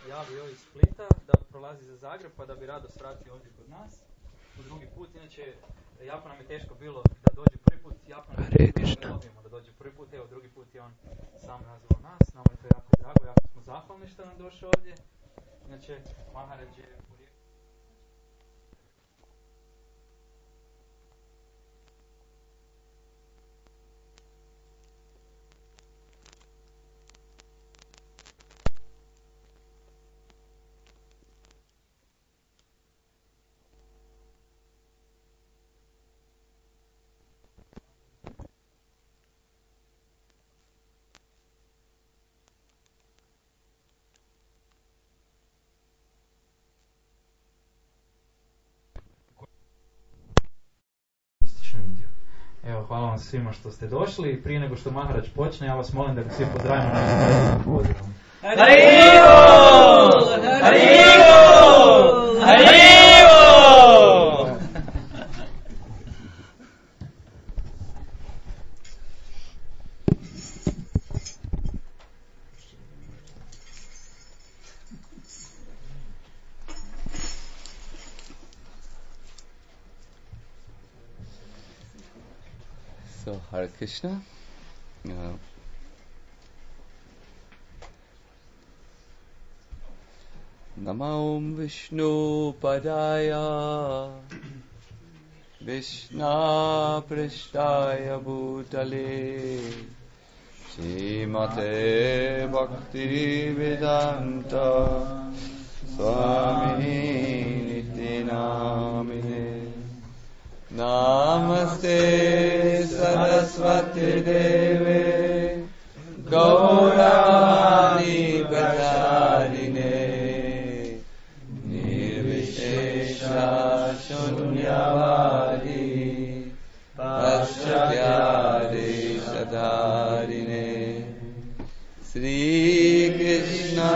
javio iz Splita da prolazi za Zagreb pa da bi rado svratio ovdje kod nas u drugi put. Inače, jako nam je teško bilo da dođe prvi put, jako nam je teško da dođe prvi put, evo drugi put je on sam nazvao nas, nama je to jako drago, jako smo zahvalni što nam došao ovdje. Inače, Maharaj je Evo, hvala vam svima što ste došli. Prije nego što Maharaj počne, ja vas molim da ga svi pozdravimo našim pozdravom. Haribol! Haribol! Haribol! So, Hare Krishna. Namo Vishnu Padaya Vishna Prishtaya Bhutale Srimate Bhakti Vedanta Swami Niti Namine Namaste Saraswati Deve Gauravani Pracharine Nirvishesha Shunyavadi Paschyadesh Sadharine Sri Krishna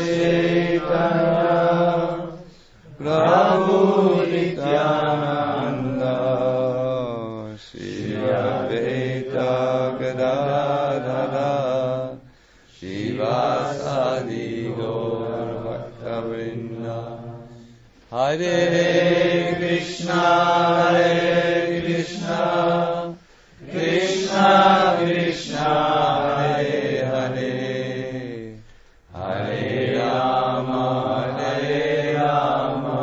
Chaitanya Prabhu Nityananda Shri Advaita Gadadhara Shivasadi Gaur Bhaktavrinda Hare Krishna Krishna Krishna Hare Hare Hare Rama Hare Rama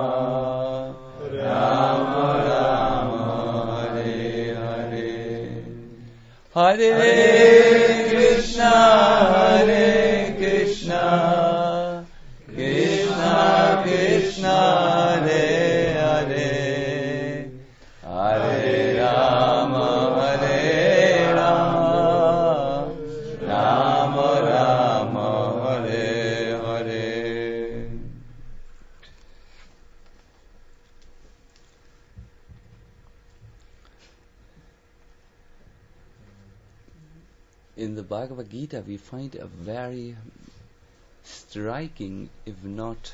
Rama Rama Hare Hare Hare Krishna Krishna Krishna Hare Hare Hare Rama Hare Rama Rama Rama Hare Hare. In the Bhagavad Gita we find a very striking, if not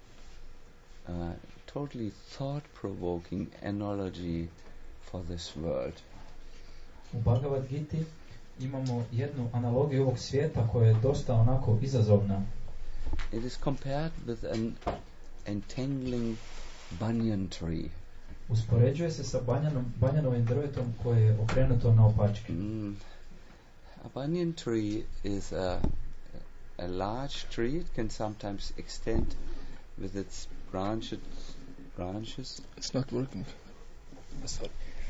totally thought-provoking analogy for this world. U Bhagavad Gita imamo jednu analogiju ovog svijeta koja je dosta onako izazovna. It is compared with an entangling banyan tree. Uspoređuje se sa banjanovim drvetom koje je okrenuto na opačke. A banyan tree is a large tree. It can sometimes extend with its branches. It's not working. Sorry.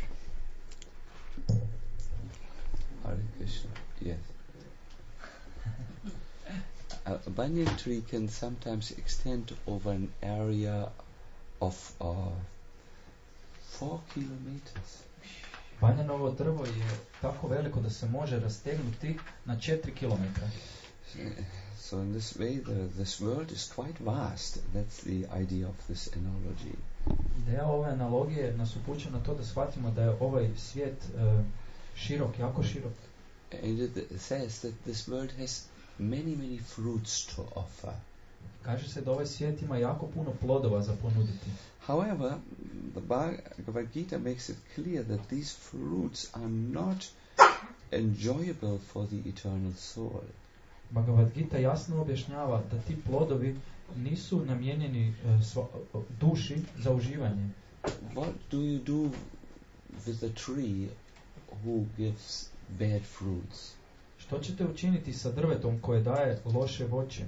Hare Krishna. Yes. A banyan tree can sometimes extend over an area of 4 kilometers. Banjanovo drvo je tako veliko da se može rastegnuti na 4 kilometra. So in this way, this world is quite vast. That's the idea of this analogy. Ideja ove analogije nas upućuje na to da shvatimo da je ovaj svijet širok, jako širok. And it says that this world has many fruits to offer. Kaže se da ovaj svijet ima jako puno plodova za ponuditi. However, the Bhagavad Gita makes it clear that these fruits are not enjoyable for the eternal soul. Bhagavad Gita jasno objašnjava da ti plodovi nisu namijenjeni duši za uživanje. What do you do with a tree who gives bad fruits? Što ćete učiniti sa drvetom koje daje loše voće?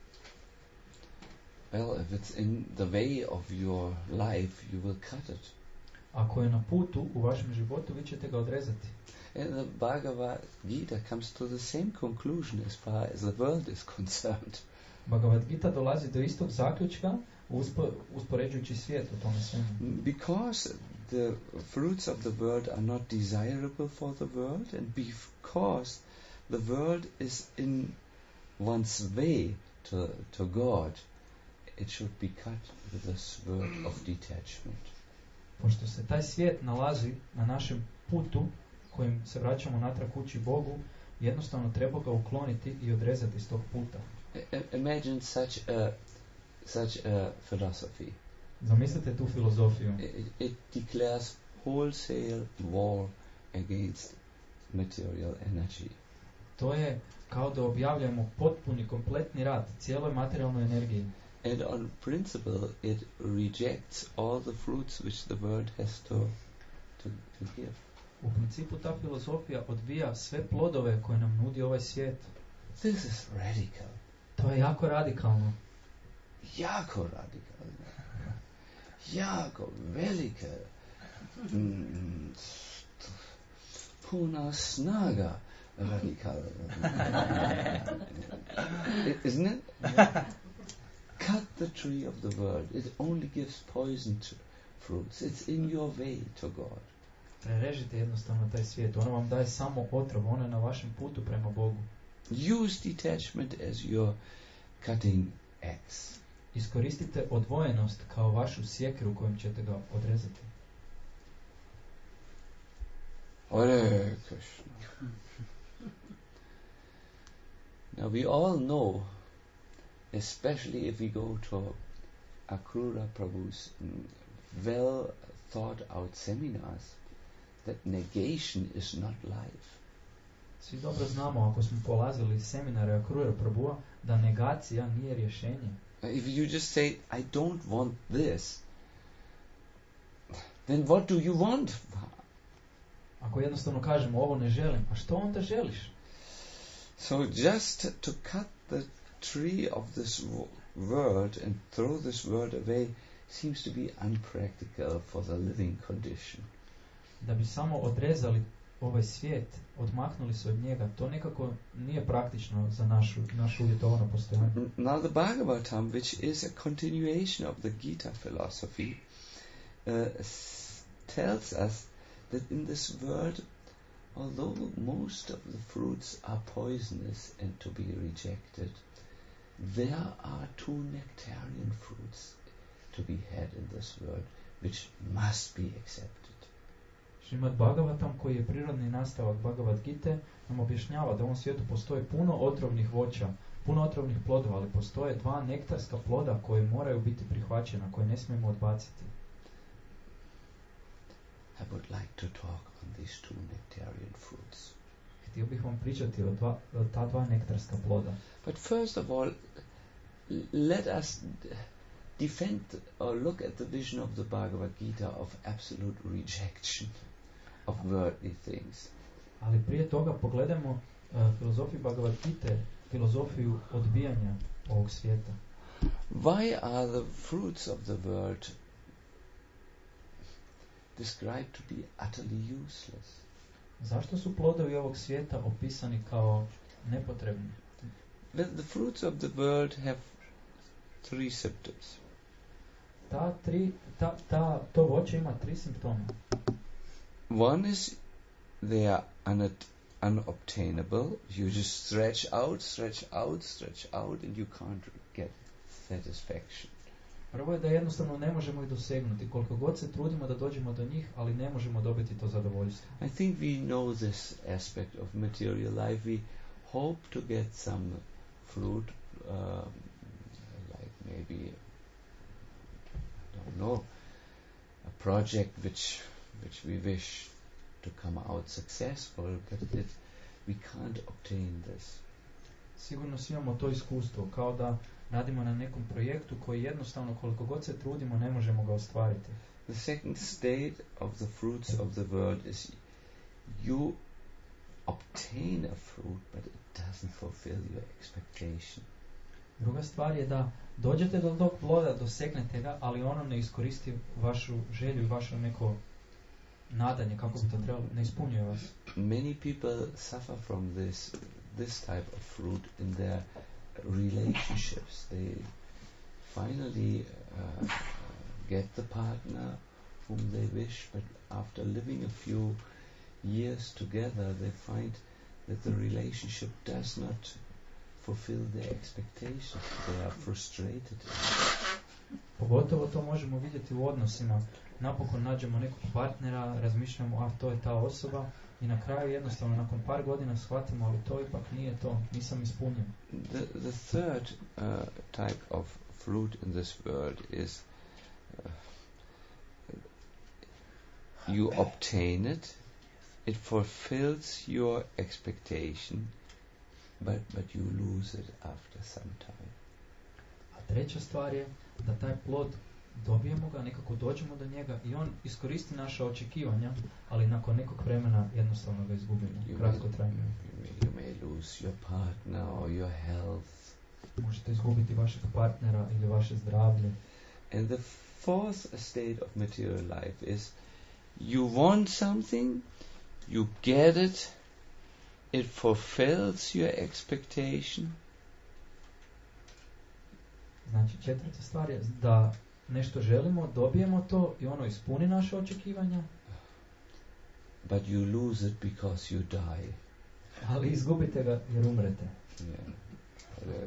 Well, if it's in the way of your life, you will cut it. Ako je na putu u vašem životu, vi ćete ga odrezati. And the Bhagavad Gita comes to the same conclusion as far as the world is concerned. Bhagavad Gita dolazi do istog zaključka uspoređujući svijet u tome svemu. Because the fruits of the world are not desirable for the world, and because the world is in one's way to God, it should be cut with a sword of detachment. Pošto se taj svijet nalazi na našem putu kojim se vraćamo natrag kući Bogu, jednostavno treba ga ukloniti i odrezati s tog puta. Imagine such a philosophy. Zamislite tu filozofiju. It declares wholesale war against material energy. To je kao da objavljamo potpuni, kompletni rat cijeloj materijalnoj energiji. And on principle, it rejects all the fruits which the world has to give. U principu ta filozofija odbija sve plodove koje nam nudi ovaj svijet. This is radical. To je jako radikalno. Jako radikalno. Jako velike. Puna snaga radikalna. Isn't it? Cut the tree of the world. It only gives poisoned fruits. It's in your way to God. Prerežite jednostavno taj svijet. Ono vam daje samo otrov. Ono je na vašem putu prema Bogu. Use detachment as your cutting axe. Iskoristite odvojenost kao vašu sjekiru kojom ćete ga odrezati. Hare Krishna. Now we all know, especially if we go to Akrura Prabhu's well thought out seminars, that negation is not life. Svi dobro znamo, ako smo polazili seminare Akrura Prabhuva, da negacija nije rješenje. If you just say, I don't want this, then what do you want? Ako jednostavno kažemo, ovo ne želim, a što onda želiš? So just to cut the tree of this world and throw this world away seems to be unpractical for the living condition. Da bi samo odrezali ovaj svijet, odmaknuli se od njega, to nekako nije praktično za našu uvjetovano postojanje. Now the Bhagavatam, which is a continuation of the Gita philosophy, tells us that in this world, although most of the fruits are poisonous and to be rejected, there are two nectarian fruits to be had in this world, which must be accepted. Šrimad Bhagavatam, koji je prirodni nastavak Bhagavad Gite, nam objašnjava da u ovom svijetu postoji puno otrovnih voća, puno otrovnih plodova, ali postoje dva nektarska ploda koje moraju biti prihvaćena, koje ne smijemo odbaciti. I would like to talk on these two nectarian fruits. Htio bih vam pričati o ta dva nektarska ploda. But first of all, let us defend or look at the vision of the Bhagavad Gita of absolute rejection of worldly things. Ali prije toga pogledajmo filozofiju Bhagavad Gite, filozofiju odbijanja ovog svijeta. Why are the fruits of the world described to be utterly useless? Zašto su plodovi ovog svijeta opisani kao nepotrebni? Well, the fruits of the world have three symptoms. To voće ima tri simptoma. One is they are unobtainable. You just stretch out, and you can't get satisfaction. Prvo je da jednostavno ne možemo ih dosegnuti. Koliko god se trudimo da dođemo do njih, ali ne možemo dobiti to zadovoljstvo. I think we know this aspect of material life. We hope to get some fruit, like maybe, I don't know, a project which we wish to come out successful, but we can't obtain this. sigurno svi imamo to iskustvo, kao da radimo na nekom projektu koji jednostavno koliko god se trudimo ne možemo ga ostvariti. The second state of the fruits of the world is you obtain a fruit, but it doesn't fulfill your expectation. Druga stvar je da dođete do tog ploda, dosegnete ga, ali ono ne iskoristi vašu želju i vaše neko nadanje, kako bi to trebalo, ne ispunjuje vas. Many people suffer from this type of fruit in their relationships. They finally get the partner whom they wish, but after living a few years together, they find that the relationship does not fulfill their expectations. They are frustrated. Pogotovo to možemo vidjeti u odnosima. Napokon nađemo nekog partnera, razmišljamo, to je ta osoba, i na kraju jednostavno nakon par godina shvatimo, ali to ipak nije to, nisam ispunjen. The third type of fruit in this world is you obtain it, it fulfills your expectation, but you lose it after some time. A treća stvar je da taj plod dobijemo ga, nekako dođemo do njega i on iskoristi naša očekivanja, ali nakon nekog vremena jednostavno ga izgubimo, kratko trajno. You may lose your partner or your health. Možete izgubiti vašeg partnera ili vaše zdravlje. And the fourth state of material life is you want something, you get it, it fulfills your expectation. Znači, četvrta stvar je da nešto želimo, dobijemo to i ono ispuni naše očekivanja. But you lose it because you die. Ali izgubite ga jer umrete. Yeah.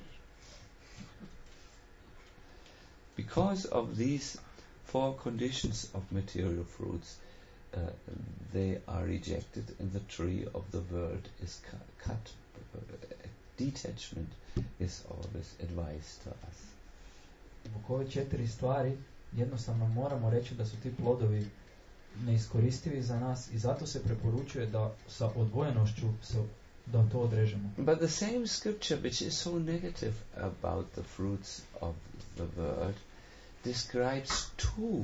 Because of these four conditions of material fruits, they are rejected and the tree of the world is cut. Detachment is always advised to us. Zbog ove četiri stvari jednostavno moramo reći da su ti plodovi neiskoristivi za nas i zato se preporučuje da sa odvojenošću da to odrežemo. But the same scripture which is so negative about the fruits of the world describes two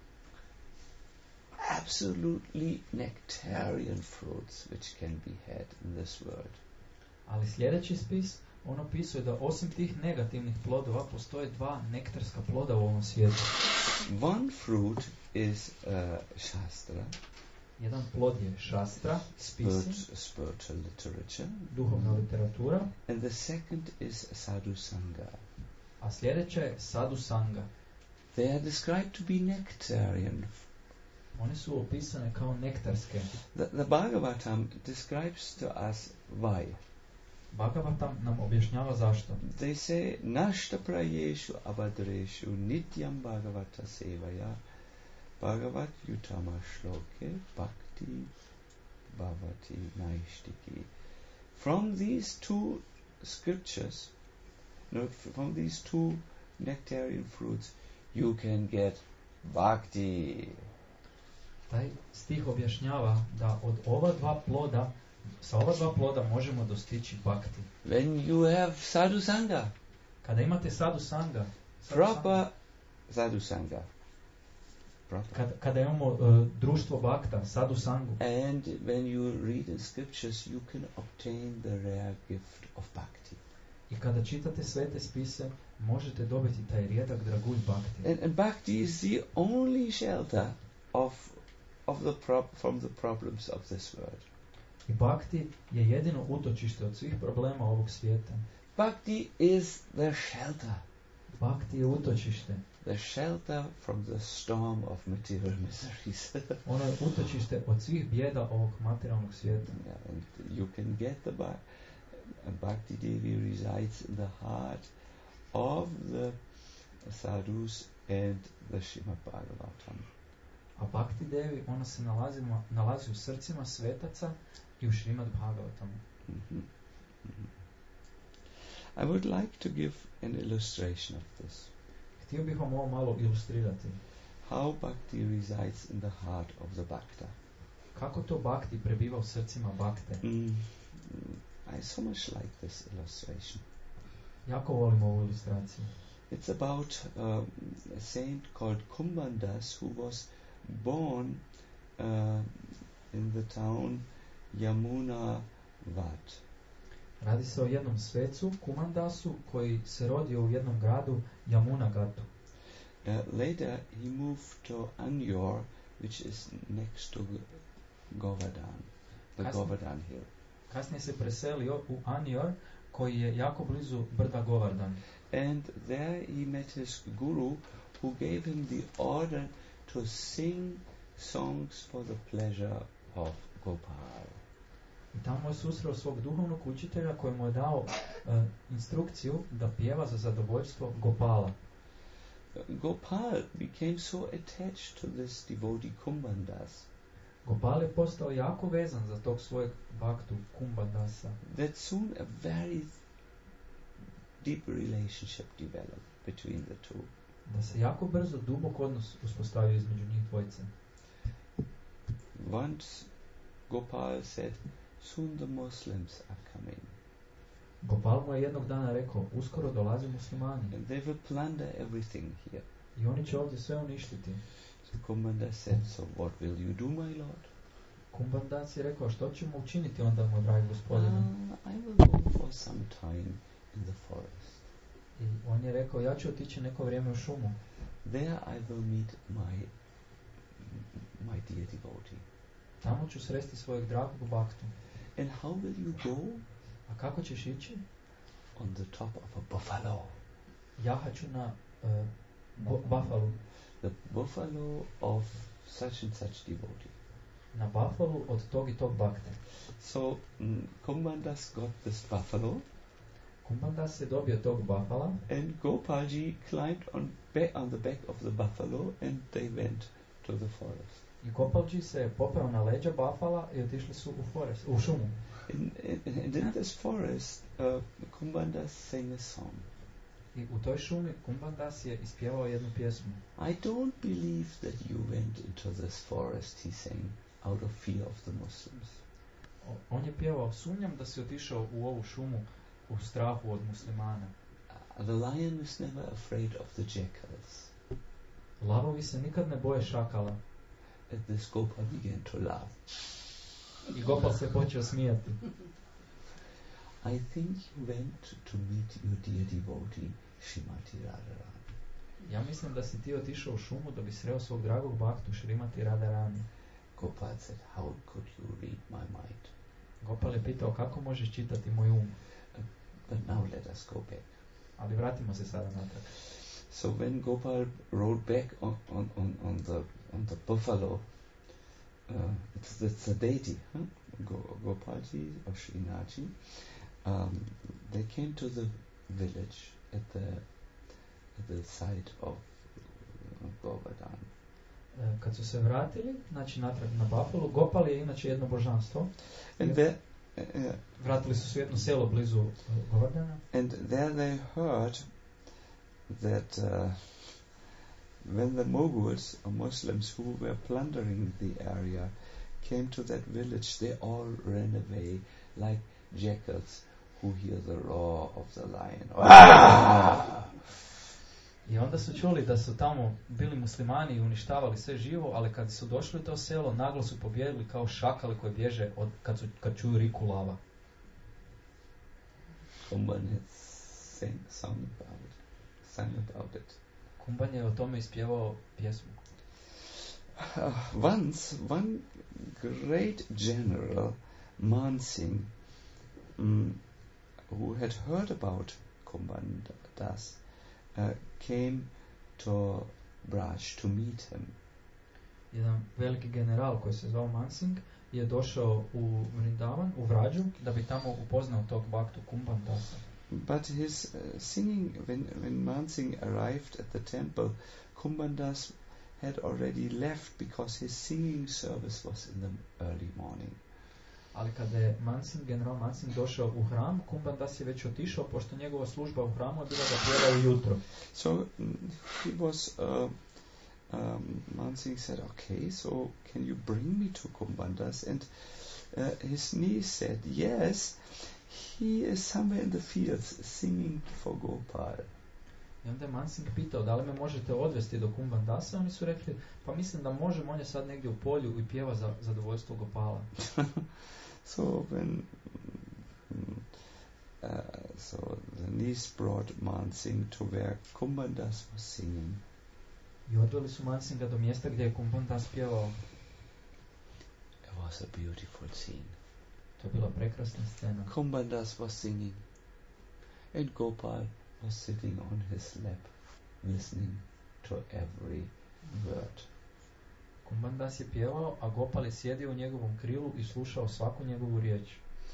absolutely nectarian fruits which can be had in this world. Ali sljedeći spis on opisuje da osim tih negativnih plodova postoje dva nektarska ploda u ovom svijetu. One fruit is Shastra. Jedan plod je šastra, spisi, spiritual literature. Duhovna literatura. And the second is Sadhu Sangha. A sljedeća je Sadhu Sangha. They are described to be nectarian. One su opisane kao nektarske. The Bhagavatam describes to us why. Bhagavatam nam objašnjava zašto. They say nashta prayeshu abadreshu nityam bhagavata sevaya bhagavat yutama shloke bhakti bhavati naishtiki. From these two scriptures, from these two nectarian fruits, you can get bhakti. Taj stih objašnjava da od ova dva ploda, sa ova dva ploda možemo dostići bhakti. When you have sadhu sangha, kada imate sadhu sangha, proper sadhu sangha, kada imamo društvo bhakta, sadhu sangu, and when you read in scriptures, you can obtain the rare gift of bhakti. I kada čitate svete spise, možete dobiti taj rijedak dragulj bhakti. And bhakti is the only shelter from the problems of this world. I bhakti je jedino utočište od svih problema ovog svijeta. Bhakti is the shelter. Bhakti je utočište. The shelter from the storm of material miseries. Ono je utočište od svih bijeda ovog materijalnog svijeta. Yeah, and you can get the Bhakti Devi resides in the heart of the sadhus and the Srimad Bhagavatam. A Bhakti Devi, ona se nalazi u srcima svetaca i u Srimad Bhagavatamu. Mm-hmm. Mm-hmm. I would like to give an illustration of this. Htio bih vam ovo malo ilustrirati. How Bhakti resides in the heart of the Bhakta. Kako to Bhakti prebiva u srcima Bhakte? I so much like this illustration. Jako volim ovu ilustraciju. It's about a saint called Kumbandas who was born in the town Yamunavad. Radi se o jednom svecu, Kumandasu, koji se rodio u jednom gradu Yamunagatu. Later he moved to Anyor, which is next to Govardhan, the Govardhan hill. Kasnije se preselio u Anyor, koji je jako blizu brda Govardhan. And there he met his guru, who gave him the order to sing songs for the pleasure of Gopal. I tamo je susreo svog duhovnog učitelja koji mu je dao instrukciju da pjeva za zadovoljstvo Gopala. Gopal became so attached to this devotee Kumbandas Gopal je postao jako vezan za tog svojeg bhaktu Kumbandasa. that soon a very deep relationship developed between the two. Da se jako brzo dubok odnos uspostavio između njih dvojice. Once Gopal said, soon the Muslims are coming. Gopal mu je jednog dana rekao, uskoro dolaze muslimani And they will plunder everything here. i oni će ovdje sve uništiti. So Kumbandas said, so what will you do, my lord? Kumbandas je rekao, što ćemo učiniti onda, moj dragi gospodine? I will go for some time in the forest. I on je rekao, ja ću otići neko vrijeme u šumu. There I will meet my dear devotee. Tamo ću sresti svojeg dragog bhaktu. And how will you go? A kako ćeš ići? On the top of a buffalo. Jahaću na buffalo. The buffalo of such and such devotee. Na buffalo od tog i tog bhakte. So Kumbandas got this buffalo. Kumbandas je dobio tog buffala. And Gopalji climbed on the back of the buffalo and they went to the forest. I Gopalji se popeo na leđa buffala i otišli su u šumu. And in this forest, Kumbandas sang a song. I u toj šumi Kumbandas je ispjevao jednu pjesmu. I don't believe that you went into this forest, he sang, out of fear of the Muslims. On je pjevao, sumnjam da si otišao u ovu šumu u strahu od muslimana. The lion is never afraid of the jackals. Lavovi se nikad ne boje šakala. And this Gopal began to laugh. I Gopal se počeo smijati. I think you went to meet your dear devotee, Srimati Radharani. Ja mislim da si ti otišao u šumu da bi sreo svog dragog bhaktu Srimati Radharani. Gopal said, how could you read my mind? Gopal je pitao, kako možeš čitati moj um? But now let us go back. Ali vratimo se sada natrag. So when Gopal rode back on the buffalo, it's a deity, huh? Gopalji or Srinathji, they came to the village at the side of Govardhan. Kad su se vratili, znači natrag na buffalo, Gopal je inače jedno božanstvo. And there, vratili su se u jedno selo blizu Govardhana. And there they heard that when the Moguls or Muslims who were plundering the area came to that village, they all ran away like jackals who hear the roar of the lion. I onda su čuli da su tamo bili muslimani i uništavali sve živo, ali kad su došli u to selo, naglo su pobjegli kao šakali koji bježe kad čuju riku lava. Kumban had sang about it. Kumban je o tome ispjevao pjesmu. Once, one great general, Mansingh, who had heard about Kumbandas, came to Braj to meet him. Jedan veliki general koji se zvao Mansingh je došao u Vrindavan, u Vrađu, da bi tamo upoznao tog bhaktu Kumbandasa. But his singing, when Mansingh arrived at the temple, Kumbandas had already left because his singing service was in the early morning. Ali kada je general Mansingh došao u hram, Kumbandas je već otišao, pošto njegova služba u hramu je bila da pjeva ujutro. So he was, Mansingh said, okay, so can you bring me to Kumbandas? And his niece said, yes, he is somewhere in the fields singing for Gopal. I onda je Mansingh pitao da li me možete odvesti do Kumbhandasa. Oni su rekli, pa mislim da možemo, on je sad negdje u polju i pjeva za zadovoljstvo Gopala. So the niece brought Mansingh to where Kumbhandas was singing. I odveli su Mansingha do mjesta gdje je Kumbhandas pjevao. It was a beautiful scene. To je bila prekrasna scena. Kumbhandas was singing, and Gopal was sitting on his lap, listening to every word. Kumbhandas je pjevao, a Gopal je sjedio u njegovom krilu i slušao svaku njegovu riječ.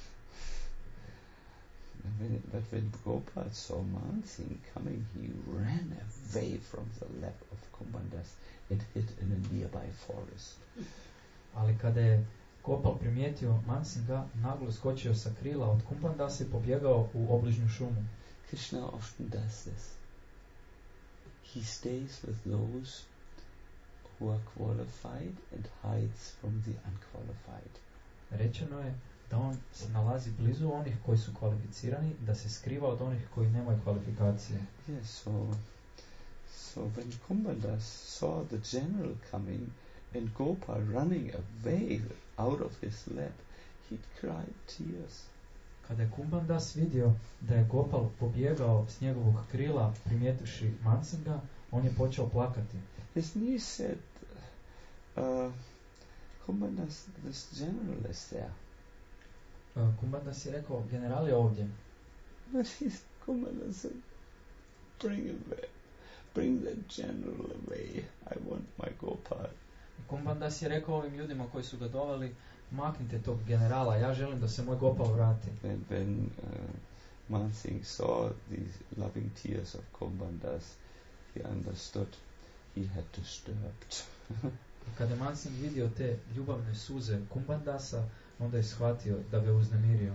But when Gopal saw Mansingh coming, he ran away from the lap of Kumbhandas and hid in a nearby forest. Ali kada je Gopal primijetio Mansingha, naglo skočio sa krila od Kumbhandasa i pobjegao u obližnju šumu. Krishna often does this. He stays with those who are qualified and hides from the unqualified. Rečeno je da on se nalazi blizu onih koji su kvalificirani, da se skriva od onih koji nemaju kvalifikacije. Yes, so when Kumbhandas saw the general coming and Gopal running away out of his lap, he cried tears. Kada je Kumbhandas vidio da je Gopal pobjegao s njegovog krila, primijetivši Mansingha, on je počeo plakati. His niece said, Kumbhandas, this general is there. Kumbhandas je rekao, general je ovdje. But Kumbhandas said, bring that general away. I want my Gopal. Kumbhandas je rekao ovim ljudima koji su ga doveli, maknite tog generala, ja želim da se moj Gopal vrati. When Mansingh saw these loving tears of Kumbhandas, he understood he had disturbed. Kada je Mansingh vidio te ljubavne suze Kumbhandasa, onda je shvatio da ga uznemirio.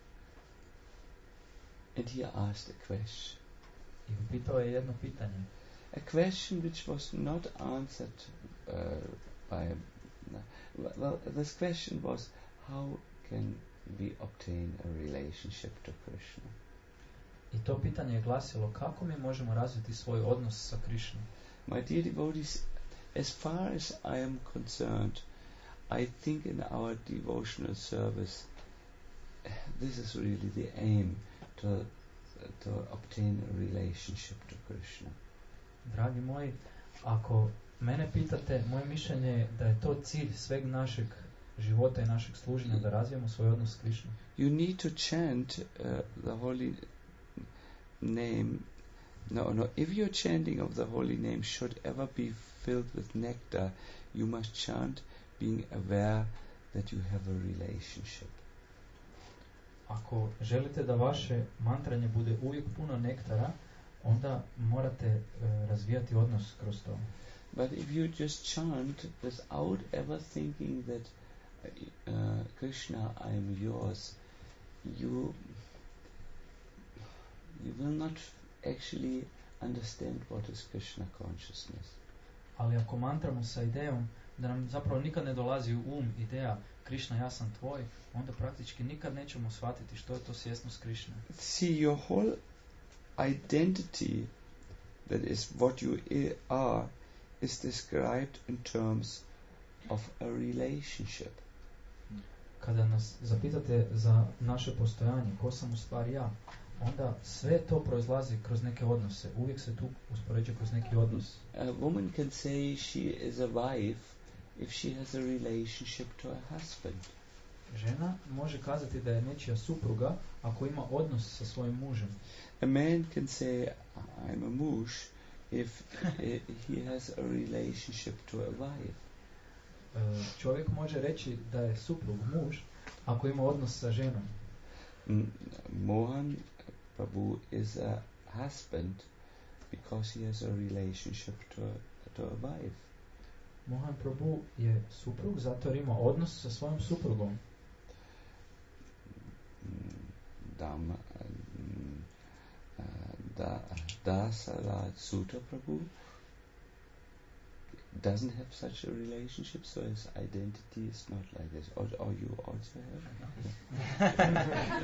And he asked a question. I upitao je jedno pitanje. A question which was not answered by... Well, this question was, how can we obtain a relationship to Krishna? I to pitanje je glasilo, kako mi možemo razviti svoj odnos sa Krishnom? My dear devotees, as far as I am concerned, I think in our devotional service, this is really the aim, to obtain a relationship to Krishna. Dragi moji, ako mene pitate, moje mišljenje je da je to cilj sveg našeg života i našeg služenja, da razvijemo svoj odnos s Krishnom. You need to chant the holy name. No, if your chanting of the holy name should ever be filled with nectar, you must chant being aware that you have a relationship. Ako želite da vaše mantranje bude uvijek puno nektara, onda morate razvijati odnos kroz to. But if you just chant without ever thinking that Krishna, I am yours, you will not actually understand what is Krishna consciousness. Ali ako mantramo sa idejom da nam zapravo nikad ne dolazi u ideja Krishna, ja sam tvoj, onda praktički nikad nećemo shvatiti što je to svjesnost Krishna. See, your whole identity, that is what you are, is described in terms of a relationship. Kada nas zapitate za naše postojanje, ko sam u stvari ja, onda sve to proizlazi kroz neke odnose. Uvijek se tu uspoređuje kroz neki odnos. A woman can say she is a wife if she has a relationship to a husband. Žena može kazati da je nečija supruga ako ima odnos sa svojim mužem. A man can say I'm a muž if he has a relationship to a wife. Čovjek može reći da je suprug muž ako ima odnos sa ženom. Mohan Prabhu is a husband because he has a relationship to a wife. Mohan Prabhu je suprug zato jer ima odnos sa svojom suprugom. Dasaraj Sutta Prabhu doesn't have such a relationship, so his identity is not like this. Or you also have?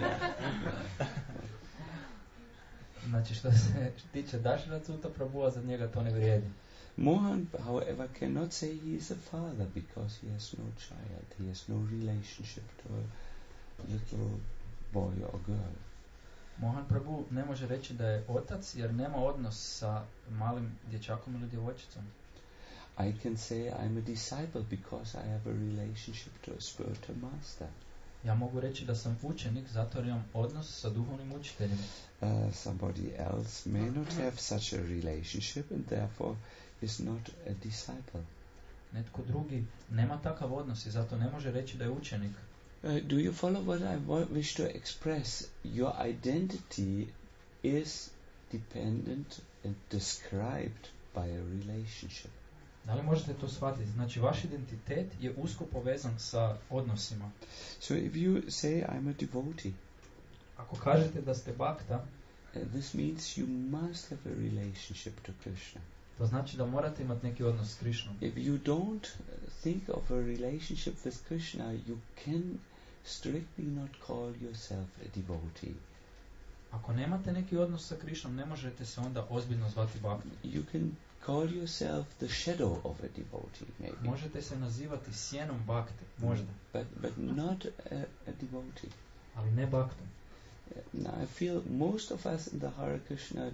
Znači što se tiče Dašracuta Prabhuva, za njega to ne vrijedi. Mohan, however, cannot say he is a father because he has no child. He has no relationship to a little boy or girl. Mohan Prabhu ne može reći da je otac jer nema odnos sa malim dječakom ili djevojčicom. I can say I'm a disciple because I have a relationship to a spiritual master. Ja mogu reći da sam učenik zato jer imam odnos sa duhovnim učiteljem. Somebody else may not have such a relationship and therefore is not a disciple. Netko drugi nema takav odnos i zato ne može reći da je učenik. Do you follow what I wish to express? Your identity is dependent and described by a relationship. Da li možete to shvatiti? Znači, vaš identitet je usko povezan sa odnosima. So if you say I'm a devotee, ako kažete da ste bhakta, this means you must have a relationship to Krishna. To znači da morate imati neki odnos s Krishnom. If you don't think of a relationship with Krishna, you can strictly not call yourself a devotee. Ako nemate neki odnos sa Krishnom, ne možete se onda ozbiljno zvati bhakta. You can call yourself the shadow of a devotee, maybe. Možete se nazivati sjenom bhakte, možda. But not a devotee. Ali ne bhaktom. Now I feel most of us in the Hare Krishna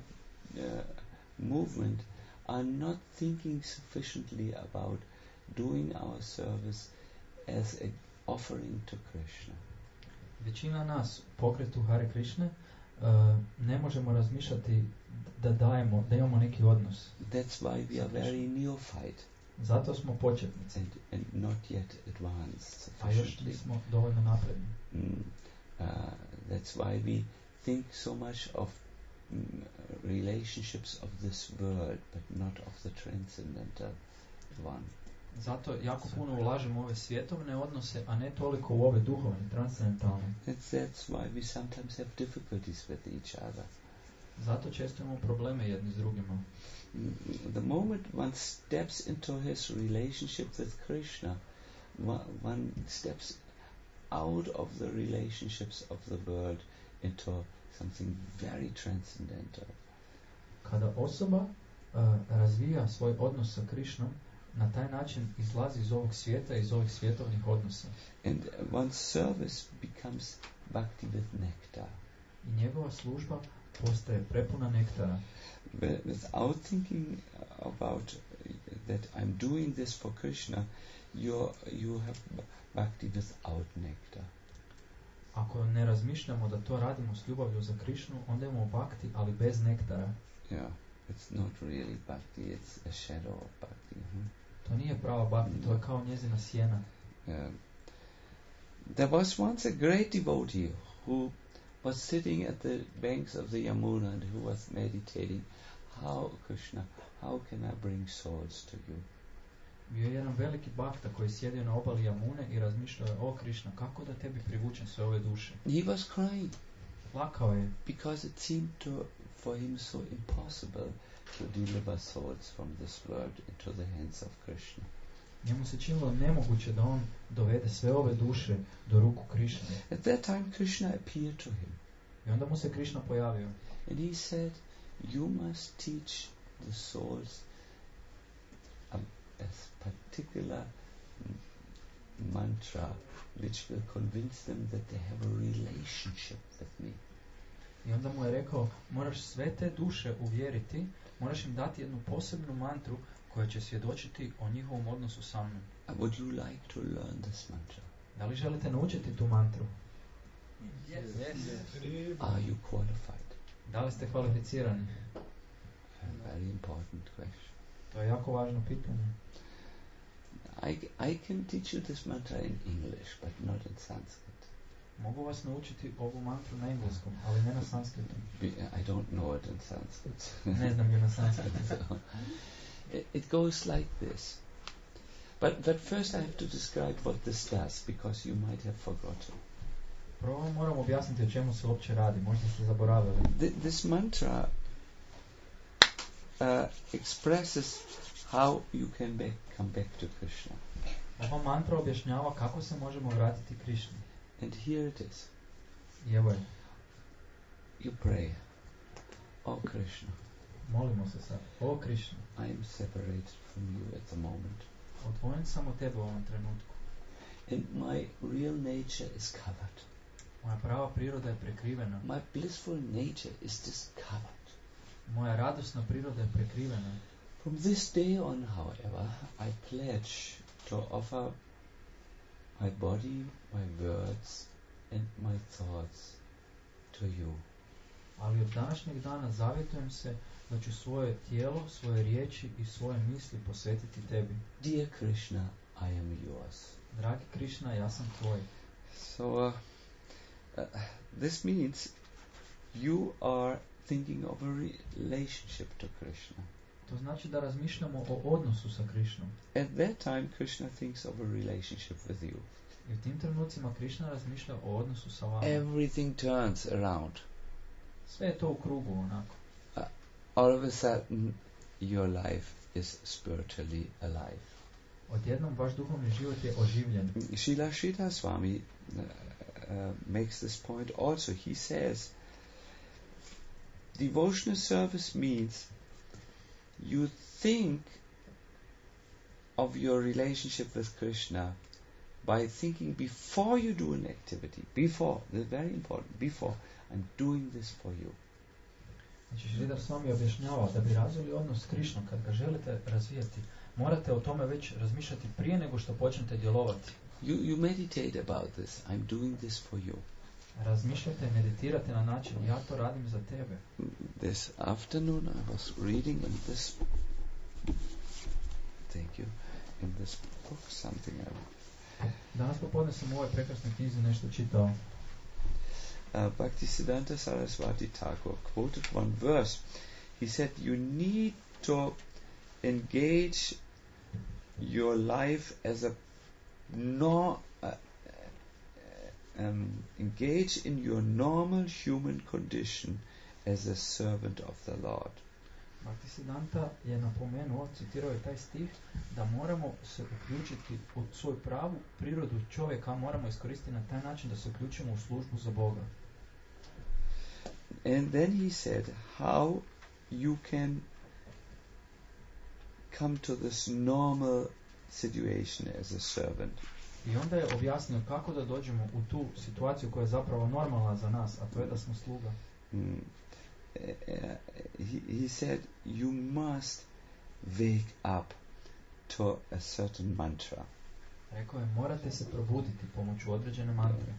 movement are not thinking sufficiently about doing our service as an offering to Krishna. Većina nas u pokretu Hare Krishne ne možemo razmišljati da imamo neki odnos. That's why we are very neophyte. Zato smo početnici. And not yet advanced a još nismo dovoljno napredni. That's why we think so much of relationships of this world, but not of the transcendental one. Zato jako puno ulažemo u ove svjetovne odnose, a ne toliko u ove duhovne, transcendentalne. That's why we sometimes have difficulties with each other. Zato često imamo probleme jedni s drugima. The moment one steps into his relationship with Krishna, one steps out of the relationships of the world into something very transcendental. Kada osoba razvija svoj odnos sa Krishnom, na taj način izlazi iz ovog svijeta, iz ovih svjetovnih odnosa. And one's service becomes bhakti with nectar. I njegova služba postaje prepuna nektara. Without thinking about that I'm doing this for Krishna, you have bhakti without nectar. Ako ne razmišljamo da to radimo s ljubavlju za Krishnu, onda imamo bhakti, ali bez nektara. Yeah, it's not really bhakti, it's a shadow of bhakti. To nije prava bhakti, to je kao njezina sjena. There was once a great devotee who was sitting at the banks of the Yamuna and who was meditating, how Krishna, how can I bring souls to you? Bio je jedan veliki bhakta koji je sjedio na obali Jamune i razmišljao je, o Krishna, kako da tebi privučem sve ove duše? He was crying. Plakao je. Because it seemed for him so impossible to deliver souls from this world into the hands of Krishna. Njemu se činilo nemoguće da on dovede sve ove duše do ruku Krishne. At that time Krishna appeared to him. I onda mu se Krishna pojavio. And he said, you must teach the souls a particular mantra which will convince them that they have a relationship with me. I onda mu je rekao, moraš sve te duše uvjeriti, moraš im dati jednu posebnu mantru koja će svjedočiti o njihovom odnosu sa mnom. Would you like to learn this mantra? Da li želite naučiti tu mantru? Yes. Are you qualified? Da li ste kvalificirani? A very important question. To je jako važno pitanje. I can teach you this mantra in English, but not in Sanskrit. Mogu vas naučiti ovu mantru na engleskom, ali ne na sanskritu. I don't know it in Sanskrit. Ne znam je na sanskritu. So, it goes like this. But first I have to describe what this does, because you might have forgotten. Prvo moram objasniti o čemu se uopće radi, možda ste zaboravili. This mantra expresses how you can come back to Krishna. Ova mantra objašnjava kako se možemo vratiti Krišni. And here it is. I evo je, You pray, oh Krishna, molimo se sad. O Krišna, I am separated from you at the moment. odvojen sam od tebe u ovom trenutku. And my real nature is covered. Moja prava priroda je prekrivena. My blissful nature is discovered. Moja radosna priroda je prekrivena. From this day on, however, I pledge to offer my body, my words, and my thoughts to you. Ali od današnjeg dana zavjetujem se da ću svoje tijelo, svoje riječi i svoje misli posvetiti tebi. Dear Krishna, I am yours. Dragi Krišna, ja sam tvoj. So, this means you are thinking of a relationship to Krishna. To znači da razmišljamo o odnosu sa Krišnom. At that time, Krishna thinks of a relationship with you. I u tim trenucima Krišna razmišlja o odnosu sa vama. Everything turns around. Sve je to u krugu onako. All of a sudden, your life is spiritually alive. Odjednom vaš duhovni život je oživljen. Srila Sridhar Swami makes this point also. He says, devotional service means you think of your relationship with Krishna by thinking before you do an activity. Before, that's very important. Before, I'm doing this for you. Znači, Sridhar Swami objašnjava da bi razvili odnos s Krišnom, kad ga želite razvijati, morate o tome već razmišljati prije nego što počnete djelovati. You meditate about this. I'm doing this for you. Razmišljate i meditirate na način, ja to radim za tebe. This afternoon I was reading in this, in this book something. Danas popodne sam u ovoj prekrasnoj knjizi nešto čitao. Bhaktisiddhanta Saraswati Thakur quoted one verse. He said, you need to engage your life as a engage in your normal human condition as a servant of the Lord. Bhaktisiddhanta je napomenuo, citirao je taj stih, da moramo se uključiti u svoju pravu prirodu čovjeka, moramo iskoristiti na taj način da se uključimo u službu za Boga. And then he said how you can come to this normal situation as a servant. I onda je objasnio kako da dođemo u tu situaciju koja je zapravo normalna za nas, a to je da smo sluga. He said you must wake up to a certain mantra. Rekao je, morate se probuditi pomoću određene mantre.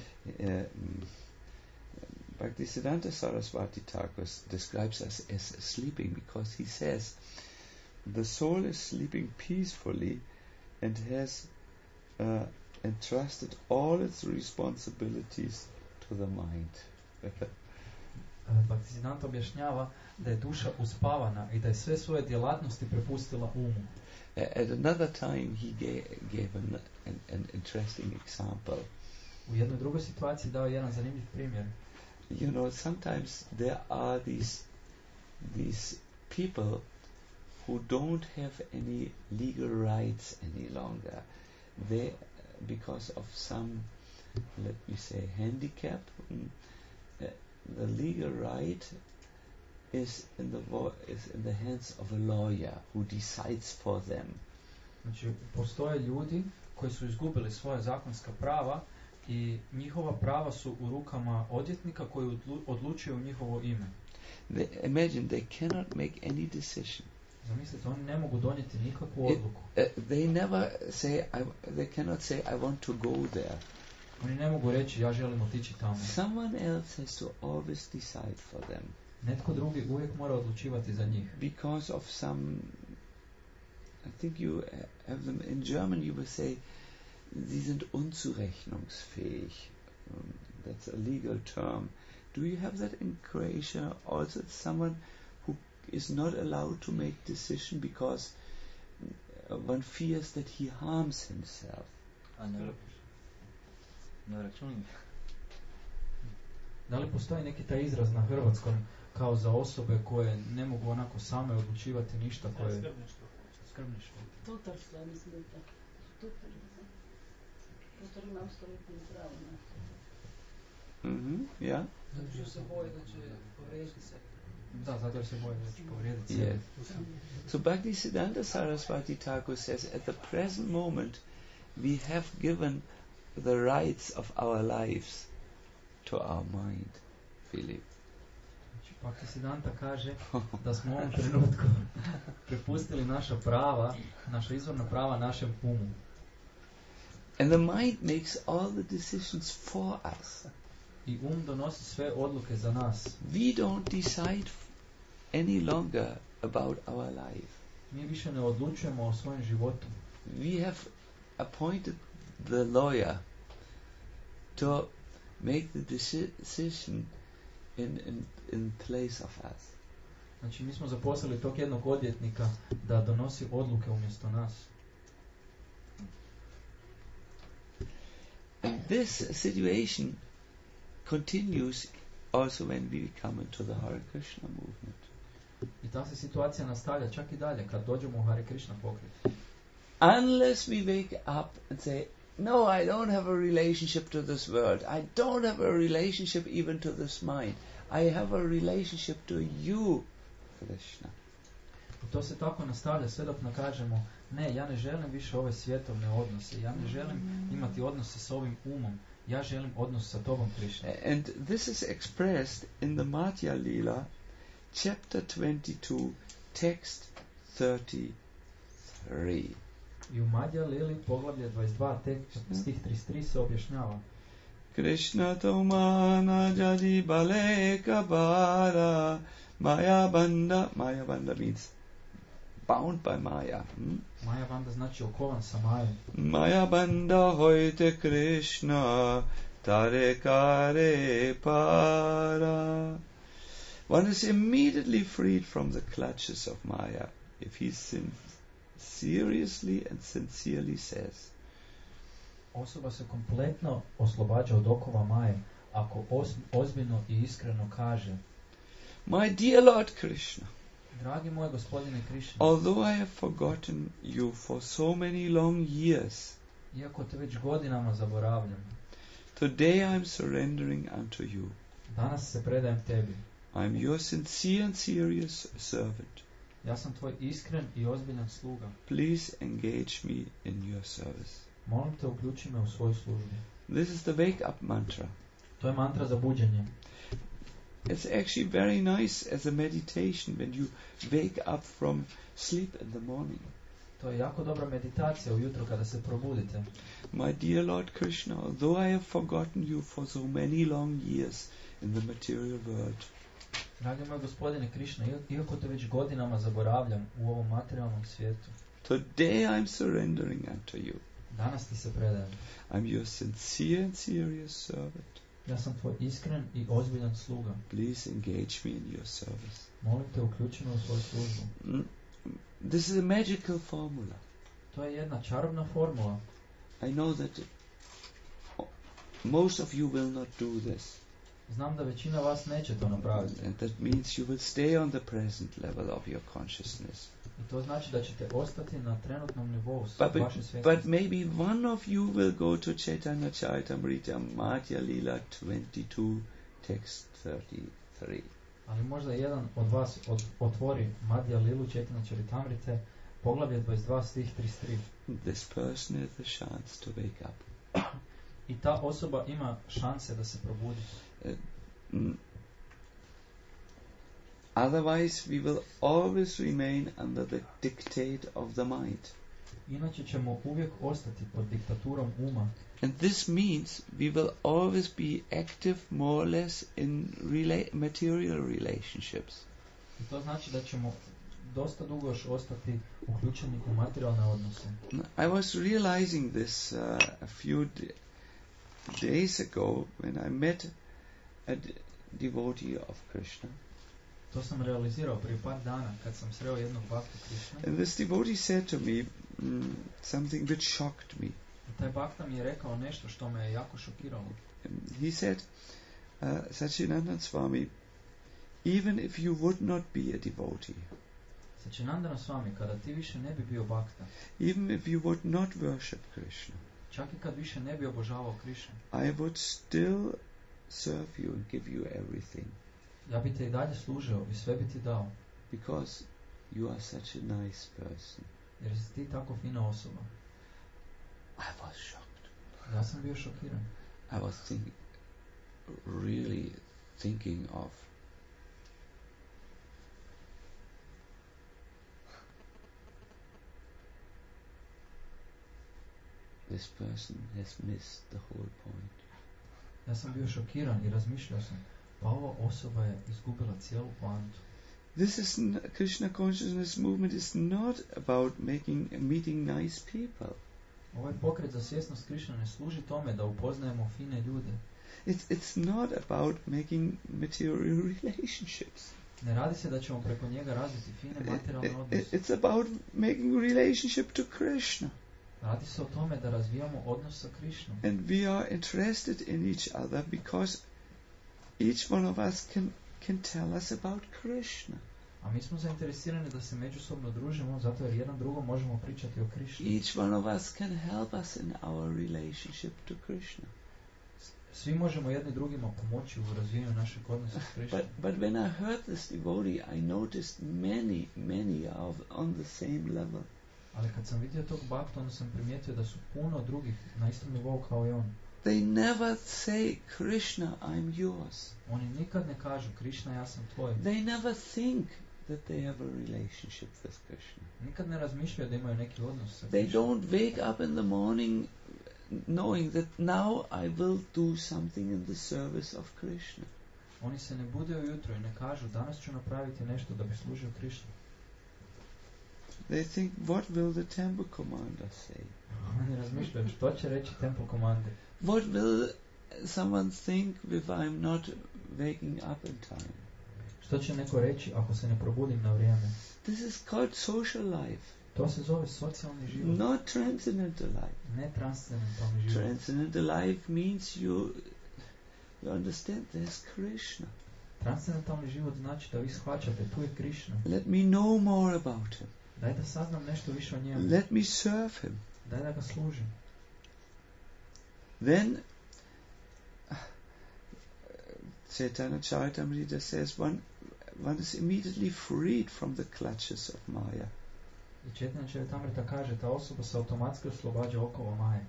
Bhaktisiddhanta Saraswati Thakur describes us as sleeping because he says the soul is sleeping peacefully and has entrusted all its responsibilities to the mind. Bhaktisiddhanta objašnjava da je duša uspavana i da je sve svoje djelatnosti prepustila umu. At another time he gave an interesting example. U jednoj drugoj situaciji dao jedan zanimljiv primjer. You know, sometimes there are these people who don't have any legal rights any longer. They, because of some, let me say, handicap, the legal right is in the hands of a lawyer who decides for them. Znači, postoje ljudi koji su izgubili svoje zakonska prava i njihova prava su u rukama odvjetnika koji odlučuju u njihovo ime. Imagine they cannot make any decision. Zamislite, oni ne mogu donijeti nikakvu odluku. They never say, they cannot say, I want to go there. Oni ne mogu reći, ja želim otići tamo. Someone else has to always decide for them. Netko drugi uvijek mora odlučivati za njih. Because of some, I think you have them in German, you will say, sie sind unzurechnungsfähig. That's a legal term. Do you have that in Croatia also? Someone who is not allowed to make decision because one fears that he harms himself. Da li postoji neki taj izraz na hrvatskom kao za osobe koje ne mogu onako same odlučivati ništa, koje Skrbništvo. Tutorstvo, mislim da je tako. Tutor, tutor ima apsolutno pravo na to. Yeah. Zato što se boje da će povrijediti se. Da, zato se boje da će povrijediti se. Yes. So Bhaktisiddhanta Saraswati Thakur says, at the present moment, we have given the rights of our lives to our mind, Philip. Bhaktisiddhanta kaže da smo u ovom trenutku prepustili naša prava, naša izvorna prava našem umu. And the mind makes all the decisions for us. I donosi sve odluke za nas. We don't decide any longer about our life. Mi više ne odlučujemo o svojem životu. We have appointed the lawyer to make the decision in place of us. Znači mi smo zaposlili tog jednog odvjetnika da donosi odluke umjesto nas. And this situation continues also when we come into the Hare Krishna movement. I ta se situacija nastavlja čak i dalje kad dođemo u Hare Krishna pokret. Unless we wake up and say, no, I don't have a relationship to this world. I don't have a relationship even to this mind. I have a relationship to you, Krishna. I to se tako nastavlja sve dok ne kažemo, ne, ja ne želim više ove svjetovne odnose. Ja ne želim imati odnose s ovim umom. Ja želim odnos sa tobom, Krishna. And this is expressed in the Madhya Lila, chapter 22, text 33. I u Madhya Lili, poglavlje 22, stih 33 se objašnjava. Krishna tomana jadi baleka bara maya banda means bound by Maya. Maya banda znači okovan sa Majom. Maya banda hoite Krishna tare kare para. One is immediately freed from the clutches of Maya if he seriously and sincerely says. Osoba se kompletno oslobađa od okova Maje ako ozbiljno i iskreno kaže: My dear Lord Krishna, dragi moj gospodine Krishna, although I have forgotten you for so many long years, iako te već godinama zaboravljam, today I am surrendering unto you. Danas se predajem tebi. I am your sincere and serious servant. Ja sam tvoj iskren i ozbiljan sluga. Please engage me in your service. Molim te, uključi me u svoju službu. This is the wake up mantra. To je mantra za buđenje. It's actually very nice as a meditation when you wake up from sleep in the morning. To je jako dobra meditacija ujutro kada se probudite. My dear Lord Krishna, although I have forgotten you for so many long years in the material world, dragi moj gospodine Krishna, iako te već godinama zaboravljam u ovom materijalnom svijetu, today I am surrendering unto you. Danas ti se predajem. I'm your sincere and serious servant. Ja sam tvoj iskren i ozbiljan sluga. Please engage me in your service. Molim te, uključi me u svoju službu. This is a magical formula. To je jedna čarobna formula. I know that most of you will not do this. Znam da većina vas neće to napraviti. And that means you will stay on the present level of your consciousness. I to znači da ćete ostati na trenutnom nivou vaše svjesnosti. But maybe one of you will go to Chaitanya Charitamrita, Madhya Lila 22, text 33. Ali možda jedan od vas otvori Madhya Lilu Chaitanya Charitamrite, poglavlje 22, stih 33. This person has the chance to wake up. I ta osoba ima šanse da se probudi. Otherwise, we will always remain under the dictate of the mind. Inače ćemo uvijek ostati pod diktaturom uma. And this means we will always be active more or less in material relationships. I to znači da ćemo dosta dugo još ostati uključeni u materijalne odnose. I was realizing this a few days ago when I met a devotee of Krishna. To sam realizirao prije par dana kad sam sreo jednog bhaktu Krishna. And this devotee said to me something which shocked me. I taj bhakta mi je rekao nešto što me je jako šokiralo. He said, Satchidananda Swami, even if you would not be a devotee, Sačinandana Swami, kada ti više ne bi bio bhakta, even if you would not worship Krishna, čak i kad više ne bi obožavao Krishnu, I would still serve you and give you everything, ja bi te i dalje služio i sve bi ti dao, because you are such a nice person. jer si ti tako fina osoba. I was shocked. Ja sam bio šokiran. I was really thinking of this person has missed the whole point. Ja sam bio šokiran i razmišljao sam, pa ova osoba je izgubila cijelu poantu. This is Krishna consciousness movement is not about meeting nice people. Ovaj pokret za svjesnost Krishna ne služi tome da upoznajemo fine ljude. It's not about making material relationships. Ne radi se da ćemo preko njega razviti fine materijalne odnose. It's about making relationship to Krishna. Radi se o tome da razvijamo odnos sa Krishnom. And we are interested in each other because each one of us can tell us about Krishna. A mi smo zainteresirani da se međusobno družimo, zato jer jedan drugom možemo pričati o Krishni. Each one of us can help us in our relationship to Krishna. Svi možemo jedni drugima pomoći u razvijanju našeg odnosa s Krishnom. But when I heard this devotee, I noticed many are on the same level. Ali kad sam vidio tog bhakta, onda sam primijetio da su puno drugih na istom nivou kao i on. They never say, Krishna, I'm yours. Oni nikad ne kažu, Krishna, ja sam tvoj. They never think that they have a relationship with Krishna. Nikad ne razmišljaju da imaju neki odnos sa They Krishnom. don't wake up in the morning knowing that now I will do something in the service of Krishna. Oni se ne bude ujutro i ne kažu, danas ću napraviti nešto da bi služio Krishnu. They think, what will the temple commander say? Oni razmišljaju, što će reći temple commander? What will someone think if I'm not waking up in time? Što će neko reći ako se ne probudim na vrijeme? This is called social life, To se zove socijalni život, not transcendental life. ne transcendentalni život. Transcendental life means you understand there's Krishna. Transcendentalni život znači da vi shvaćate, tu je Krishna. Let me know more about him. Daj da saznam nešto više o njemu. Let me serve him. Daj da ga služim. Then Chaitanya Charitamrita says one is immediately freed from the clutches of Maya. I Chaitanya Charitamrita kaže, ta osoba se automatski oslobađa okova Maje.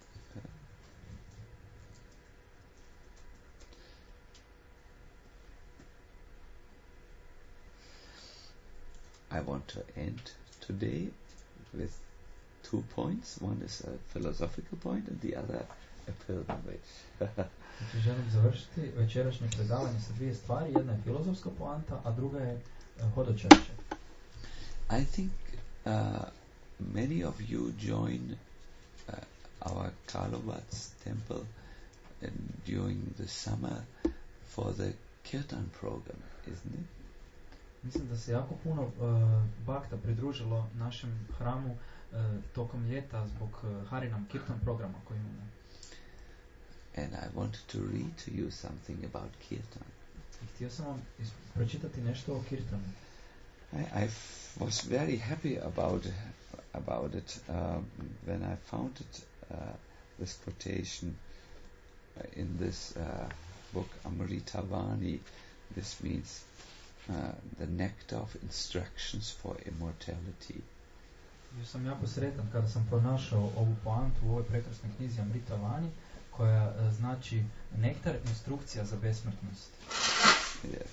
I want to end today with 2 points. One is a philosophical point and the other a pilgrimage. Znači želim završiti večerašnje predavanje sa dvije stvari. Jedna je filozofska poanta, a druga je hodočašće. I think many of you join our Karlovats temple during the summer for the Kirtan program, isn't it? Mislim da se jako puno bhakta pridružilo našem hramu tokom ljeta zbog Harinam Kirtan programa koji imamo. And I wanted to read to you something about Kirtan. I htio sam vam pročitati nešto o Kirtanu. I was very happy about it when I found it, this quotation in this book Amritavani. This means the nectar of instructions for immortality. Bio sam jako sretan kada sam pronašao ovu poantu u ovoj prekrasnoj knjizi Amritavani, koja znači nektar instrukcija za besmrtnost. Yes.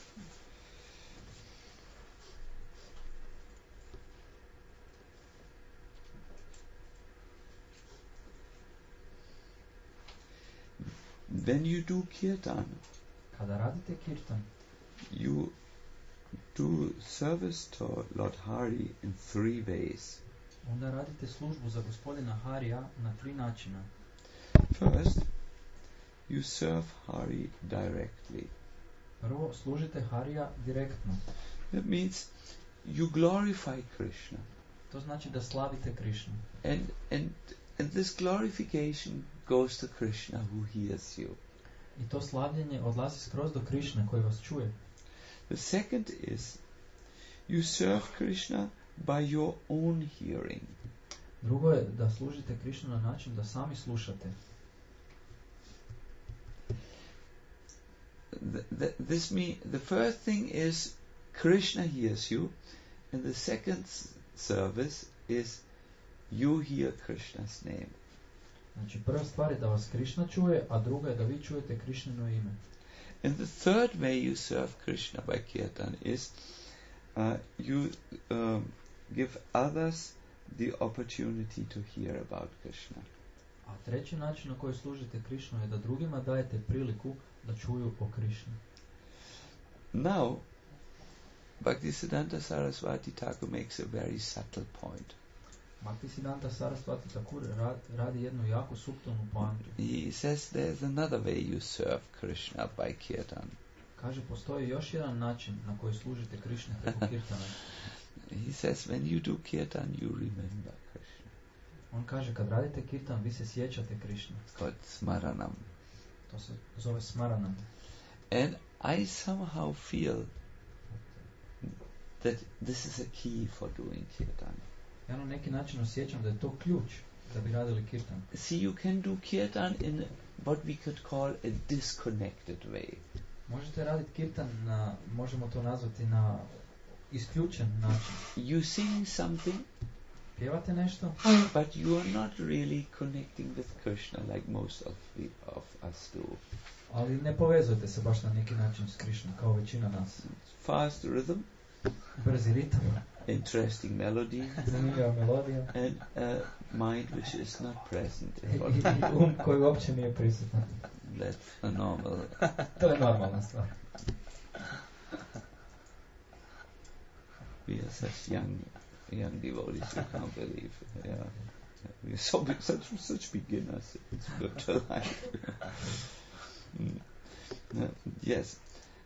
When you do kirtan, kada radite kirtan, you do service to Lord Hari in 3 ways. Onda radite službu za gospodina Harija na 3 načina. First, you serve Hari directly. Prvo, služite Harija direktno. That means you glorify Krishna. To znači da slavite Krishnu. And this glorification goes to Krishna who hears you. I to slavljenje odlazi skroz do Krishna koji vas čuje. The second is you serve Krishna by your own hearing. Drugo je da služite Krišnu na način da sami slušate. The first thing is Krishna hears you, and the second service is you hear Krishna's name. Znači, prva stvar je da vas Krišna čuje, a druga je da vi čujete Krišnino ime. And the third way you serve Krishna by kirtan is you give others the opportunity to hear about Krishna. A treći način na koji služite Krišnu je da drugima dajete priliku da čuju o Krišni. Now, Bhaktisiddhanta Saraswati Thakur makes a very subtle point. Bhaktisiddhanta Saraswati Thakur radi jednu jako suptilnu poantu. He says there's another way you serve Krishna by kirtan. Kaže, postoji još jedan način na koji služite Krišni preko kirtana. He says when you do kirtan you remember Krishna. On kaže, kad radite kirtan, vi se sjećate Krišne. It's called smaranam. To se zove smaranam. And I somehow feel that this is a key for doing kirtan. Ja na neki način osjećam da je to ključ da bi radili kirtan. See, you can do kirtan in what we could call a disconnected way. Možete raditi kirtan na, možemo to nazvati na isključen način. You sing something, Pjevate nešto, but you are not really connecting with Krishna like most of us do. ali ne povezujete se baš na neki način s Krišnom, kao većina nas. Fast rhythm, Brzi ritam, interesting melody, zanimljiva melodija and a mind which is not present. i koji uopće nije prisutan. That's a normal. To je normalna stvar. We are such young devotees, you can't believe. Yeah, we're such beginners. It's good to like. Yes,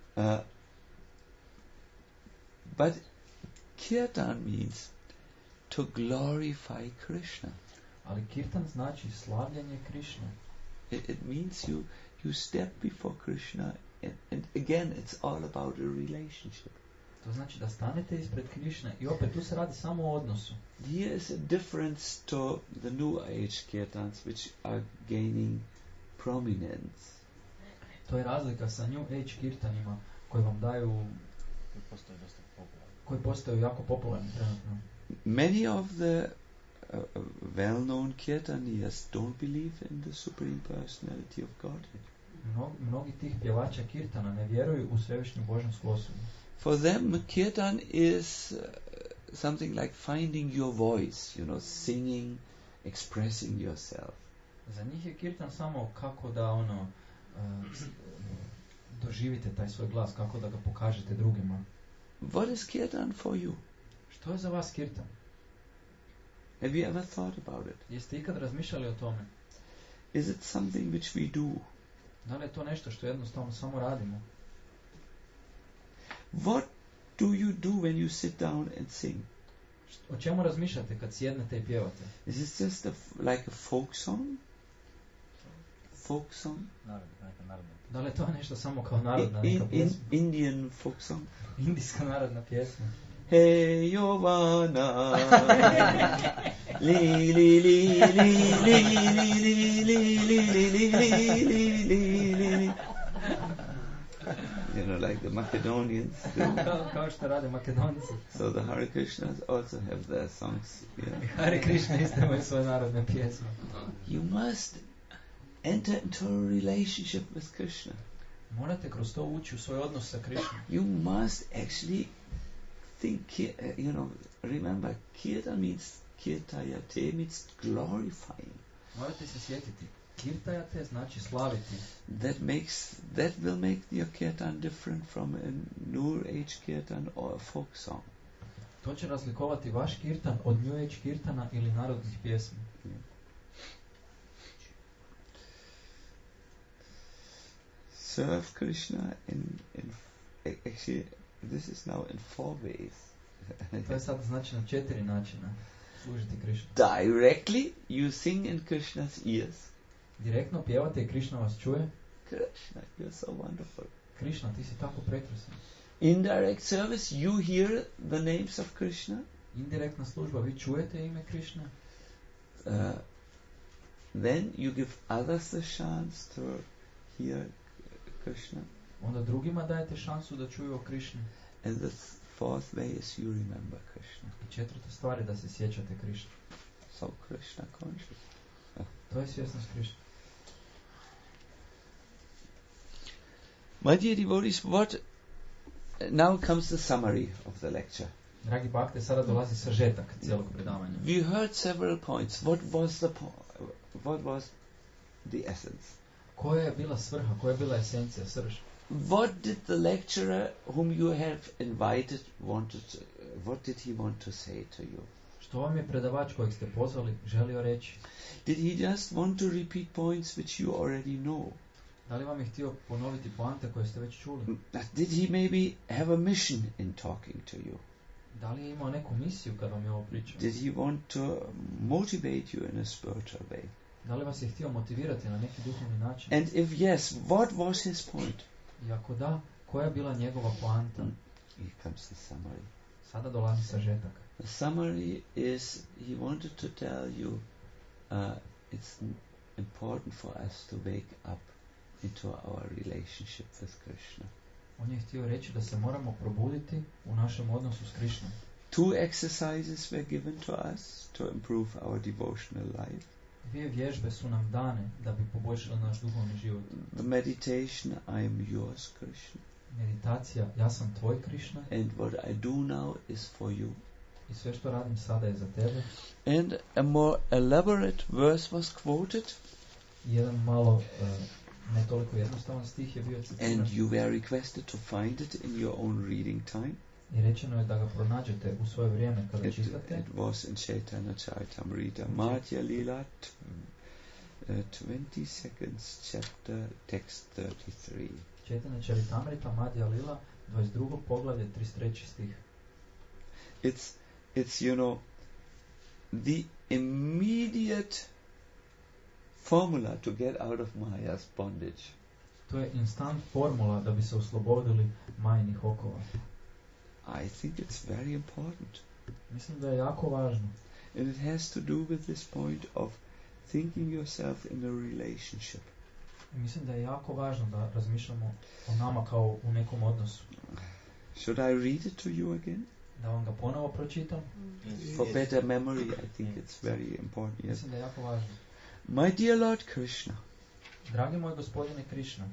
but kirtan means to glorify Krishna. Ali kirtan znači slavljanje Krišne. It means you step before Krishna, and again it's all about a relationship. To znači da stanete ispred Krišne i opet tu se radi samo o odnosu. Here is a difference to the New Age kirtans which are gaining prominence. To je razlika sa New Age kirtanima koji vam daju, koji postaju jako popularni trenutno. Many of the well-known kirtaniyas don't believe in the Supreme Personality of Godhead. Mnogi tih pjevača kirtana ne vjeruju u svevišnju božansku osobu. For them, kirtan is something like finding your voice, singing, expressing yourself. Za njih je kirtan samo kako da doživite taj svoj glas, kako da ga pokažete drugima. What is kirtan for you? Što je za vas kirtan? Have you ever thought about it? Jeste ikad razmišljali o tome? Is it something which we do? Da li je to nešto što jednostavno samo radimo? What do you do when you sit down and sing? O čemu razmišljate kad sjednete i pjevate? Is it just like a folk song? Folk song? Da li je to nešto samo kao narodna neka pjesma? Indian folk song? Indijska narodna pjesma. Hey Yovana, li li li li li li li li li li. Like the Macedonians do. Kao što rade Makedonci. So the Hare Krishnas also have their songs. Yeah. Hare Krishna isto imaju svoje narodne pjesme. You must enter into a relationship with Krishna. Morate kroz to ući u svoj odnos sa Krishnom. You must actually think, remember, kirtan means kirtayate, means glorifying. Morate se sjetiti, kirtajate znači slaviti. That will make your kirtan different from a New Age kirtan or a folk song. To će razlikovati vaš kirtan od New Age kirtana ili narodnih pjesmi. Yeah. Serve Krishna actually this is now in 4 ways. To je sad znači na 4 načina služiti Krishna. Directly you sing in Krishna's ears. Direktno pjevate i Krishna vas čuje. Krishna, you're so wonderful. Krishna, ti si tako prekrasan. Indirect service, you hear the names of Krishna. Indirektna služba, vi čujete ime Krišne. Then you give others the chance to hear Krishna. Onda drugima dajete šansu da čuju o Krišni. And the fourth way is you remember Krishna. I četvrta stvar je da se sjećate Krišne. So Krishna conscious. To je svjesnost Krišne. My dear devotees, now comes the summary of the lecture. Dragi bakte, sada dolazi sažetak cijelog predavanja. We heard several points. What was the essence? Koja je bila svrha, koja je bila esencija, srž? What did the lecturer whom you have invited what did he want to say to you? Što vam je predavač kojeg ste pozvali želio reći? Did he just want to repeat points which you already know? Da li vam je htio ponoviti poante koje ste već čuli? Did he maybe have a mission in talking to you? Da li je imao neku misiju kad vam je ovo pričao? Did he want to motivate you in a spiritual way? Da li vas je htio motivirati na neki duhovni način? And if yes, what was his point? I ako da, koja je bila njegova poanta? Here comes the summary. Sada dolazi sažetak. The summary is he wanted to tell you it's important for us to wake up into our relationship with Krishna. On je htio reći da se moramo probuditi u našem odnosu s Krišnom. 2 exercises were given to us to improve our devotional life. 2 vježbe su nam dane da bi poboljšali naš duhovni život. The meditation, I am yours, Krishna. Meditacija, ja sam tvoj Krišna. And what I do now is for you. I sve što radim sada je za tebe. And a more elaborate verse was quoted. Jedan malo ne toliko jednostavan stih je bio citiran. And you were requested to find it in your own reading time. I rečeno je da ga pronađete u svoje vrijeme kada čitate. It was in Chaitanya Charitamrita, Madhya Lila, 20 seconds, chapter, text 33. Chaitanya Charitamrita, Madhya Lila, 22. poglavlje, 33. stih. It's you know, the immediate formula to get out of Maya's bondage. To je instant formula da bi se oslobodili Majinih okova. I think it's very important. Mislim da je jako važno. And it has to do with this point of thinking yourself in a relationship. I mislim da je jako važno da razmišljamo o nama kao u nekom odnosu. Should I read it to you again? Da vam ga ponovo pročitam? For better memory, I think it's very important. Yes. Mislim da je jako važno. My dear Lord Krishna. Dragi moj gospodine Krišna.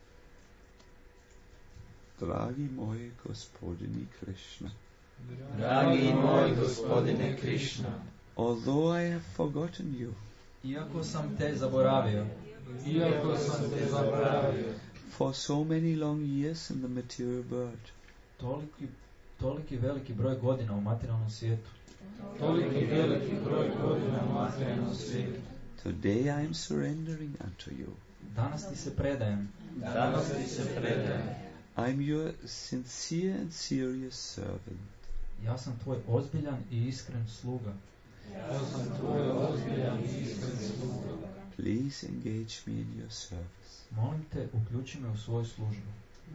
Dragi moj gospodine Krishna. Dragi moj gospodine Krišna. Although I have forgotten you. Iako sam te zaboravio. For so many long years in the material world. Toliki veliki broj godina u materijalnom svijetu. Today I am surrendering unto you. Danas ti se predajem. I am your sincere and serious servant. Ja sam tvoj ozbiljan i iskren sluga. Please engage me in your service. Molim te, uključi me u svoju službu.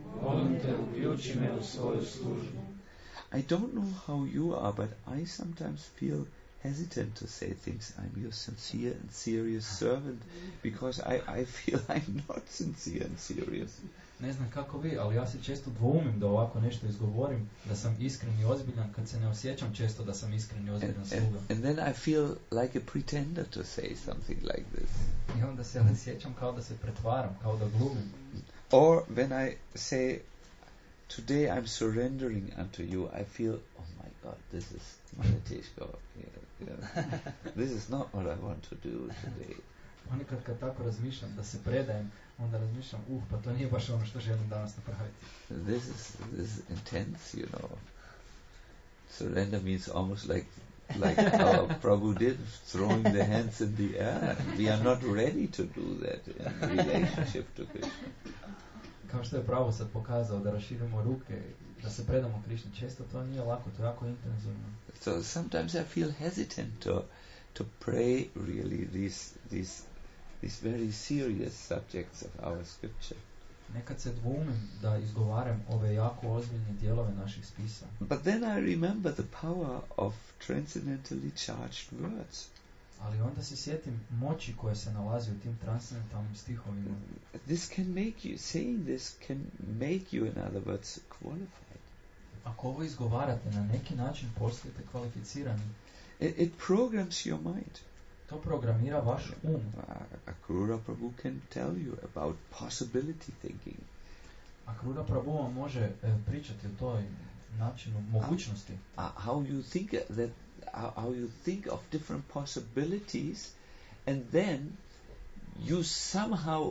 I don't know how you are, but I sometimes feel hesitant to say things. I'm your sincere and serious servant, because I feel I'm not sincere and serious. Ne znam kako vi, ali ja se često dvoumim da ovako nešto izgovorim, da sam iskren i ozbiljan, kad se ne osjećam često da sam iskren i ozbiljan sluga. And then I feel like a pretender to say something like this. I onda se osjećam kao da se pretvaram, kao da glumim. Or when I say, today I'm surrendering unto you, I feel, oh my God, this is Malateshko. This is not what I want to do today. Ponekad kad tako razmišljam da se predajem, onda razmišljam, pa to nije baš ono što želim danas napraviti. This is intense, you know. Surrender means almost like our Prabhu did, throwing the hands in the air. We are not ready to do that in relationship to Krishna. Kao što je Prabhu sad pokazao, da raširimo ruke, da se predamo Krišni, često to nije lako, to je jako intenzivno. So sometimes I feel hesitant to pray really these very serious subjects of our scripture. Nekad se dvoumim da izgovaram ove jako ozbiljne dijelove naših spisa. But then I remember the power of transcendentally charged words. Ali onda se sjetim moći koja se nalazi u tim transcendentalnim stihovima. This can make you, saying this can make you, in other words, qualified. Ako ovo izgovarate, na neki način postajete kvalificirani. It programs your mind. To programira vaš um. Akrura Prabhu can tell you about possibility thinking. Akrura Prabhu vam može pričati o toj načinu mogućnosti. How you think of different possibilities, and then you somehow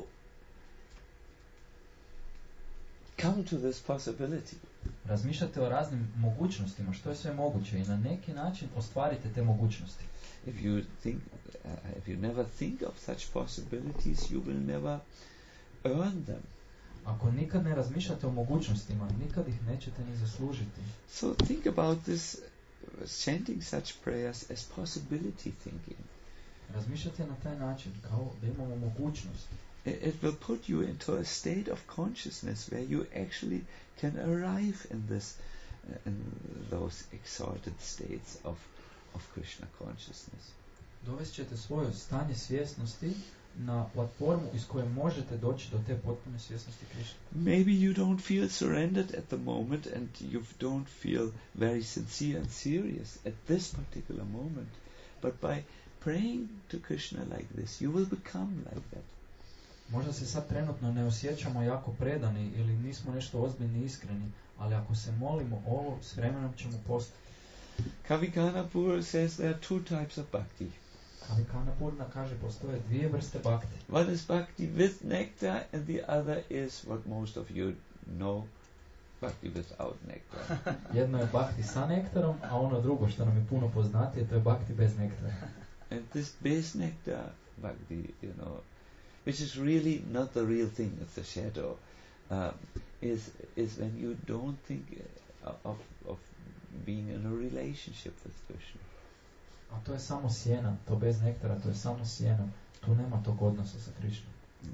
come to this possibility. Razmišljate o raznim mogućnostima, što je sve moguće, i na neki način ostvarite te mogućnosti. If you never think of such possibilities, you will never earn them. Ako nikad ne razmišljate o mogućnostima, nikad ih nećete ni zaslužiti. So think about this, chanting such prayers as possibility thinking. Razmišljate na taj način, kao da imamo mogućnost. It will put you into a state of consciousness where you actually can arrive in those exalted states of Krishna consciousness. Dovest ćete svoje stanje svjesnosti na platformu iz koje možete doći do te potpune svjesnosti Krishna. Maybe you don't feel surrendered at the moment, and you don't feel very sincere and serious at this particular moment. But by praying to Krishna like this, you will become like that. Možda se sad trenutno ne osjećamo jako predani ili nismo nešto ozbiljni i iskreni, ali ako se molimo ovo, s vremenom ćemo postati. Kavi Kanapur says there are two types of bhakti. Kavi Kanapurna kaže postoje dvije vrste bhakti. One is bhakti with nectar, and the other is what most of you know, bhakti without nectar. Jedno je bhakti sa nektarom, a ono drugo što nam je puno poznatije, to je bhakti bez nektara. And this base nectar bhakti, which is really not the real thing, it's a shadow, is when you don't think of being in a relationship with Krishna. A to je samo sjena, to bez nektara, to je samo sjena. Tu nema tog odnosa sa Krishnom.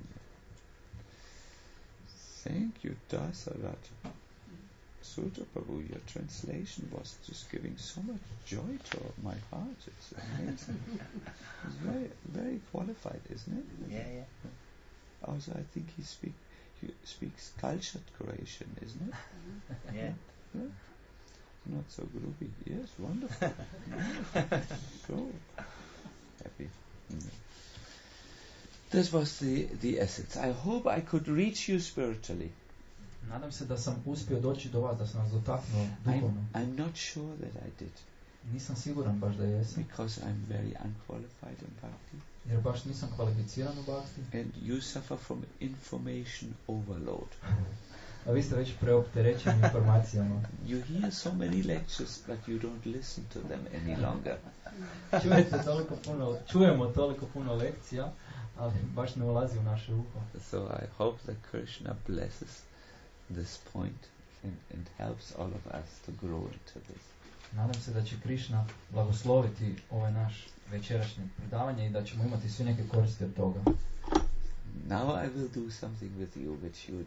Thank you, Dasaraja. Sutta Prabhu, your translation was just giving so much joy to my heart. It's amazing. It's very, very qualified, isn't it? Yeah. Also, I think he speaks cultured Croatian, isn't it? Yeah. Not so groovy. Yes, wonderful. So happy. This was the essence. I hope I could reach you spiritually. Nadam se da sam uspio doći do vas, da sam vas dotaknuo duhovno. I'm not sure that I did. Nisam siguran baš da jesam. Because I'm very unqualified in bhakti. Jer baš nisam kvalificiran u bhakti. And you suffer from information overload. A vi ste već preopterećeni informacijama. You hear so many lectures, but you don't listen to them any longer. Čujemo toliko puno lekcija, ali baš ne ulazi u naše uho. So I hope that Krishna blesses this point and helps all of us to grow into this. Nadam se da će Krishna blagosloviti ovaj naš večerašnje predavanje i da ćemo imati svi neke koristi od toga. Now I will do something with you which you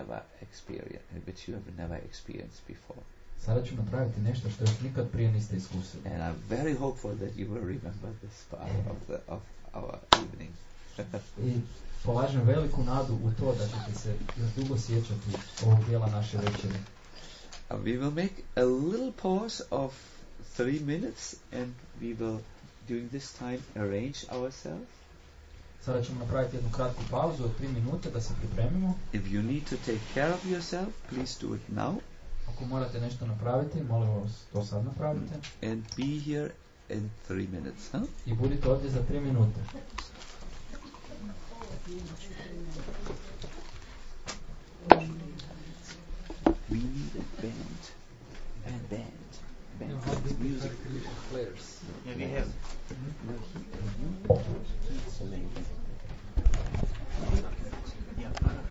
have never experienced before. Sada ću napraviti nešto što još nikad prije niste iskusili. And I'm very hopeful that you will remember this part of our evening. I polažem veliku nadu u to da ćete se još dugo sjećati ovog dijela naše večere. We will make a little pause of 3 minutes, and we will, during this time, arrange ourselves. Sada ćemo napraviti jednu kratku pauzu od 3 minute da se pripremimo. If you need to take care of yourself, please do it now. Ako morate nešto napraviti, molim vas to sad napravite. And be here in 3 minutes, huh? I budite ovdje za 3 minute. We need a band. Music players. Yeah, we have. No,